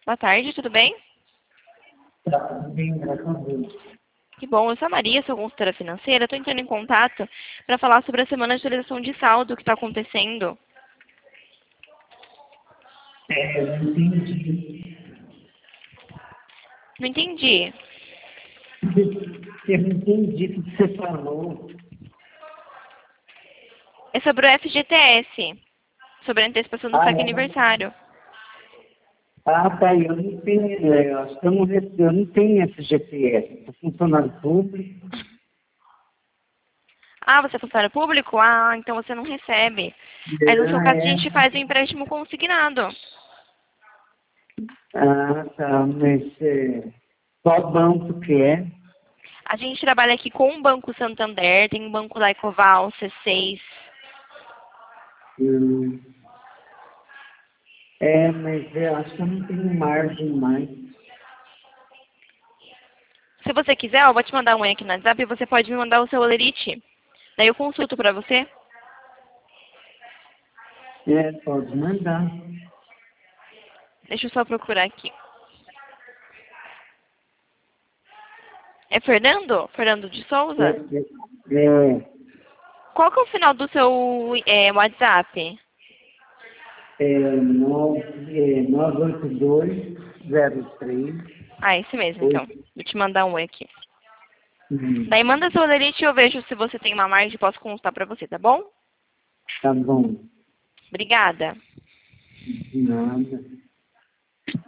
Boa tarde, tudo bem? Tá tudo bem, graças a Deus. Que bom, eu sou a Maria, sou consultora financeira. Estou entrando em contato para falar sobre a semana de atualização de saldo que está acontecendo. Não entendi. Não entendi. Eu não entendi o que você falou. É sobre o FGTS, sobre a antecipação do saque aniversário. Tá, eu não tenho, acho que eu não tenho FGTS, sou funcionário público. Ah, você é funcionário público? Ah, então você não recebe. Aí no seu caso a gente faz o empréstimo consignado. Tá, mas qual banco que é? A gente trabalha aqui com o Banco Santander, tem o Banco da Ecoval, C6. Hum, mas eu acho que eu não tenho margem mais. Se você quiser, eu vou te mandar um aqui no WhatsApp e você pode me mandar o seu olerite. Daí eu consulto para você. Pode mandar. Deixa eu só procurar aqui. É Fernando? Fernando de Souza? Qual que é o final do seu WhatsApp? 98203. Ah, esse mesmo, então. Vou te mandar um aqui. Hum, Daí manda seu olerite e eu vejo se você tem uma margem e posso consultar para você, tá bom? Tá bom. Obrigada. De nada.